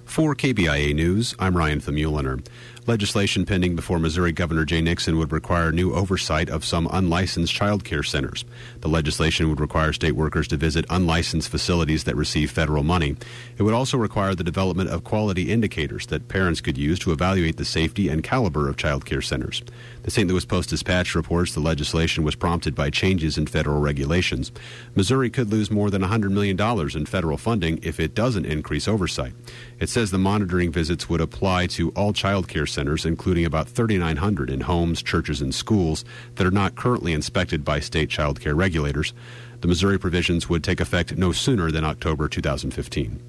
For KBIA News, I'm Ryan Thumuliner. Legislation pending before Missouri Governor Jay Nixon would require new oversight of some unlicensed child care centers. The legislation would require state workers to visit unlicensed facilities that receive federal money. It would also require the development of quality indicators that parents could use to evaluate the safety and caliber of child care centers. The St. Louis Post-Dispatch reports the legislation was prompted by changes in federal regulations. Missouri could lose more than $100 million in federal funding if it doesn't increase oversight. It says the monitoring visits would apply to all child care centers, including about 3,900 in homes, churches, and schools that are not currently inspected by state child care regulators. The Missouri provisions would take effect no sooner than October 2015.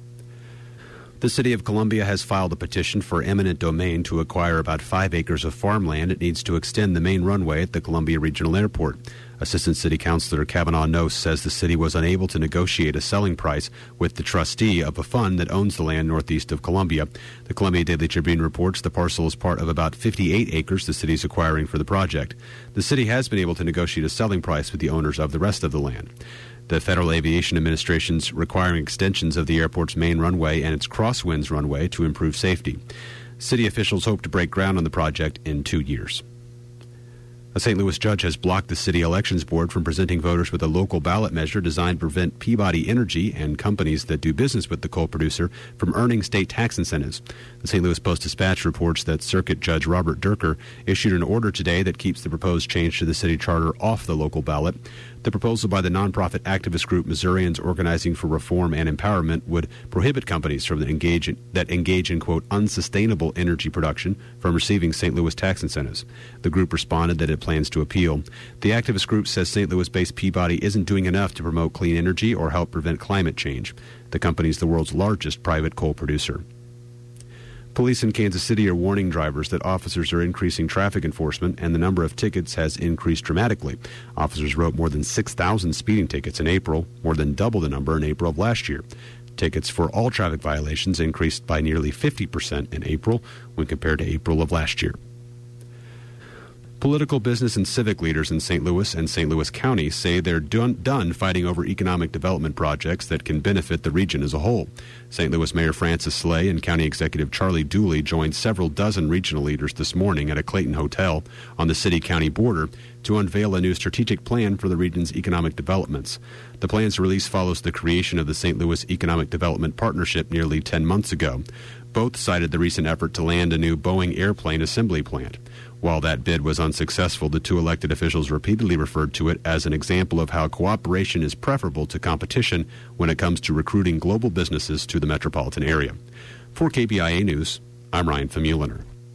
The City of Columbia has filed a petition for eminent domain to acquire about 5 acres of farmland it needs to extend the main runway at the Columbia Regional Airport. Assistant City Councilor Kavanaugh Nose says the city was unable to negotiate a selling price with the trustee of a fund that owns the land northeast of Columbia. The Columbia Daily Tribune reports the parcel is part of about 58 acres the city is acquiring for the project. The city has been able to negotiate a selling price with the owners of the rest of the land. The Federal Aviation Administration's requiring extensions of the airport's main runway and its crosswinds runway to improve safety. City officials hope to break ground on the project in 2 years. A St. Louis judge has blocked the city elections board from presenting voters with a local ballot measure designed to prevent Peabody Energy and companies that do business with the coal producer from earning state tax incentives. The St. Louis Post-Dispatch reports that Circuit Judge Robert Durker issued an order today that keeps the proposed change to the city charter off the local ballot. The proposal by the nonprofit activist group Missourians Organizing for Reform and Empowerment would prohibit companies from that engage in, quote, unsustainable energy production from receiving St. Louis tax incentives. The group responded that it plans to appeal. The activist group says St. Louis-based Peabody isn't doing enough to promote clean energy or help prevent climate change. The company is the world's largest private coal producer. Police in Kansas City are warning drivers that officers are increasing traffic enforcement and the number of tickets has increased dramatically. Officers wrote more than 6,000 speeding tickets in April, more than double the number in April of last year. Tickets for all traffic violations increased by nearly 50% in April when compared to April of last year. Political, business, and civic leaders in St. Louis and St. Louis County say they're done fighting over economic development projects that can benefit the region as a whole. St. Louis Mayor Francis Slay and County Executive Charlie Dooley joined several dozen regional leaders this morning at a Clayton hotel on the city-county border to unveil a new strategic plan for the region's economic developments. The plan's release follows the creation of the St. Louis Economic Development Partnership nearly 10 months ago. Both cited the recent effort to land a new Boeing airplane assembly plant. While that bid was unsuccessful, the two elected officials repeatedly referred to it as an example of how cooperation is preferable to competition when it comes to recruiting global businesses to the metropolitan area. For KBIA News, I'm Ryan Thumuliner.